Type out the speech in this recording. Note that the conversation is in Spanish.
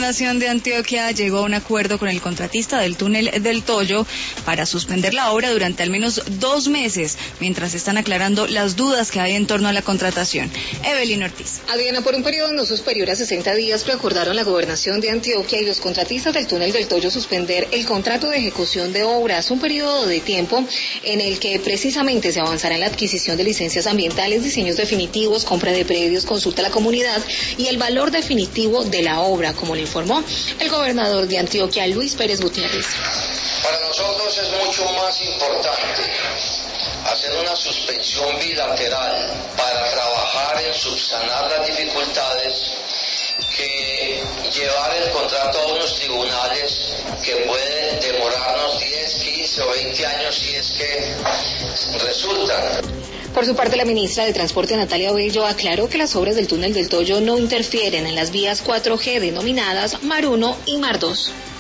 Gobernación de Antioquia llegó a un acuerdo con el contratista del túnel del Toyo para suspender la obra durante al menos 2 meses, mientras están aclarando las dudas que hay en torno a la contratación. Evelyn Ortiz. Adriana, por un periodo no superior a 60 días preacordaron la Gobernación de Antioquia y los contratistas del túnel del Toyo suspender el contrato de ejecución de obras, un periodo de tiempo en el que precisamente se avanzará en la adquisición de licencias ambientales, diseños definitivos, compra de predios, consulta a la comunidad y el valor definitivo de la obra, como le informó el gobernador de Antioquia, Luis Pérez Gutiérrez. Para nosotros es mucho más importante hacer una suspensión bilateral para trabajar en subsanar las dificultades que llevar el contrato a unos tribunales que pueden demorarnos 10, 15 o 20 años si es que resultan. Por su parte, la ministra de Transporte, Natalia Bello, aclaró que las obras del túnel del Toyo no interfieren en las vías 4G denominadas Mar 1 y Mar 2.